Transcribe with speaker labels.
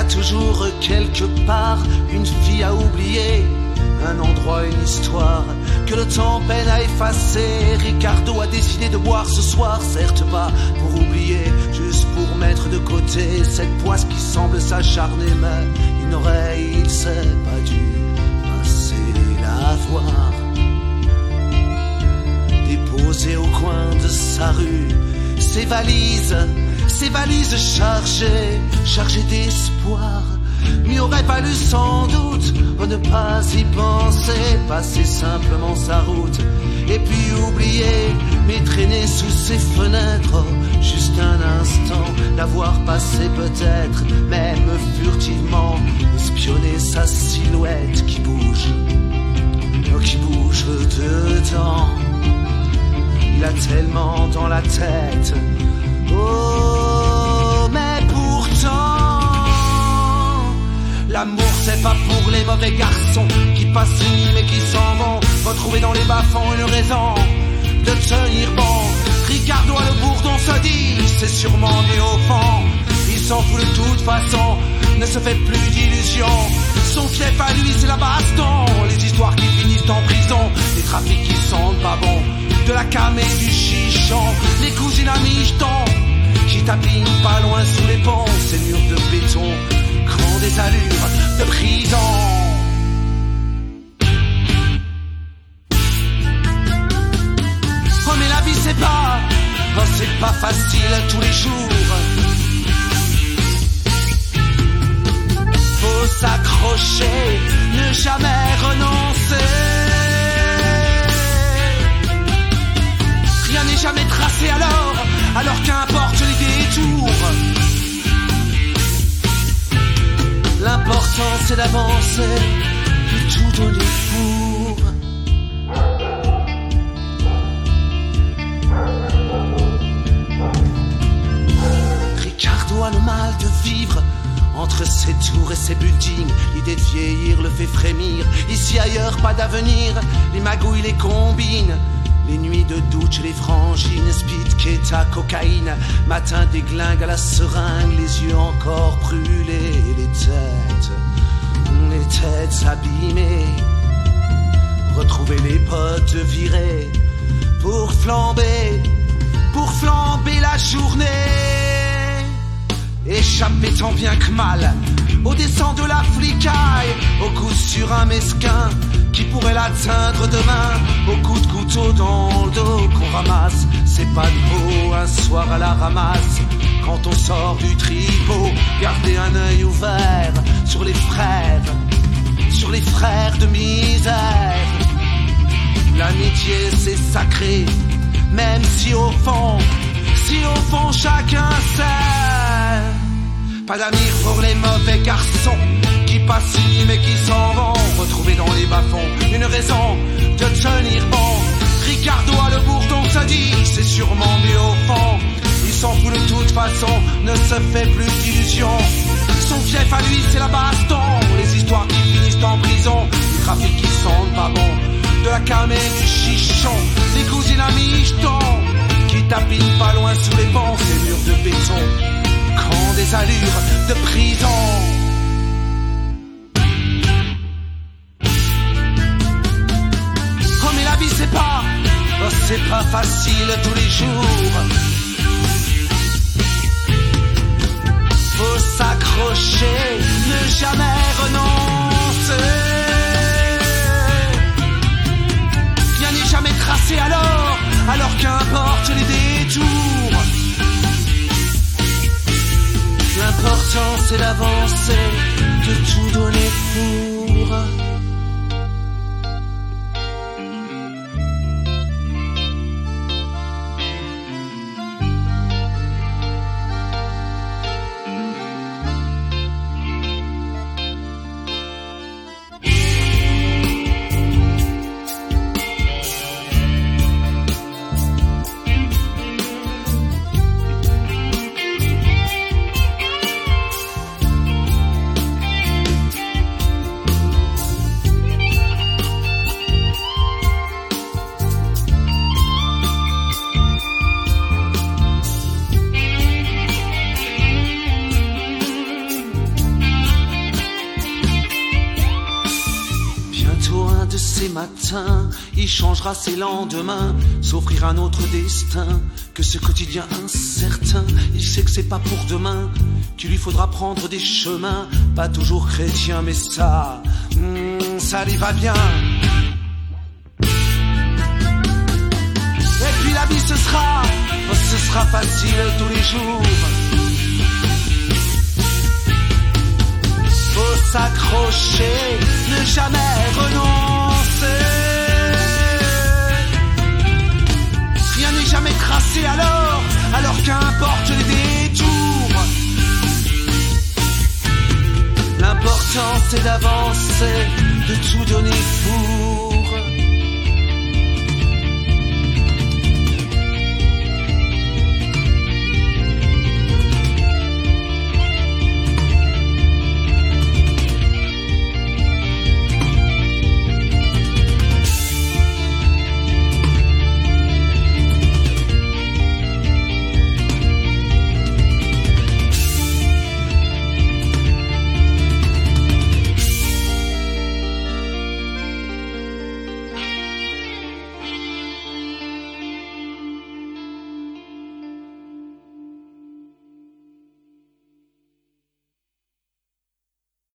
Speaker 1: a toujours quelque part une fille à oublier, un endroit, une histoire que le temps peine à effacer. Ricardo a décidé de boire ce soir, certes pas pour oublier, juste pour mettre de côté cette poisse qui semble s'acharner. Mais il n'aurait, il s'est pas dû passer la voir. Déposé au coin de sa rue, ses valises chargées d'espoir. Mieux aurait valu sans doute ne pas y penser, passer simplement sa route et puis oublier, mais traîner sous ses fenêtres, oh, juste un instant, l'avoir passé peut-être, même furtivement, espionner sa silhouette qui bouge dedans. Il a tellement dans la tête, oh, mais pourtant l'amour c'est pas pour les mauvais garçons qui passent une nuit mais qui s'en vont, retrouver dans les bas-fonds une raison de tenir bon. Ricardo a le bourdon se dit, c'est sûrement né au fond. Il s'en fout de toute façon, ne se fait plus d'illusions. Son fief à lui c'est la baston, les histoires qui finissent en prison, les trafics qui sentent pas bon, de la cam et du chichon, les cousines à micheton qui tapinent pas loin sous les ponts, ces murs de béton qui ont des allures de prison. Oh mais la vie c'est pas facile tous les jours. Faut s'accrocher, ne jamais renoncer. Rien n'est jamais tracé alors qu'importe les détours. L'important c'est d'avancer, de tout donner pour. Ricardo a le mal de vivre entre ses tours et ses buildings. L'idée de vieillir le fait frémir. Ici ailleurs pas d'avenir, les magouilles les combinent. Les nuits de doute chez les frangines, speed, keta, cocaïne. Matin déglingue à la seringue, les yeux encore brûlés. Les têtes abîmées. Retrouver les potes virés pour flamber la journée. Échapper tant bien que mal au descend de la flicaille, au coup sur un mesquin qui pourrait l'atteindre demain, au coup de couteau dans le dos qu'on ramasse. C'est pas de beau un soir à la ramasse, quand on sort du tripot, garder un œil ouvert sur les frères de misère. L'amitié c'est sacré, même si au fond chacun sait. Pas d'amis pour les mauvais garçons qui passent mais qui s'en vont, retrouver dans les bas-fonds une raison de tenir bon. Ricardo a le bourdon se dit, c'est sûrement mieux au fond. Il s'en fout de toute façon, ne se fait plus d'illusions. Son fief à lui c'est la baston, les histoires qui finissent en prison, les trafics qui sentent pas bon, de la cam et du chichon, les cousines à micheton qui tapinent pas loin sous les ponts, ces murs de béton qui ont des allures de prison. Oh mais la vie c'est pas facile tous les jours. Faut s'accrocher, ne jamais renoncer. Rien n'est jamais tracé alors qu'importe les détours. L'important c'est d'avancer, de tout donner pour. ses matins, il changera ses lendemains, s'offrir un autre destin que ce quotidien incertain. Il sait que c'est pas pour demain qu'il lui faudra prendre des chemins, pas toujours chrétiens, mais ça lui va bien. Et puis la vie ce sera facile tous les jours. Faut s'accrocher, ne jamais renoncer. Rien n'est jamais tracé alors qu'importe les détours. L'important c'est d'avancer, de tout donner pour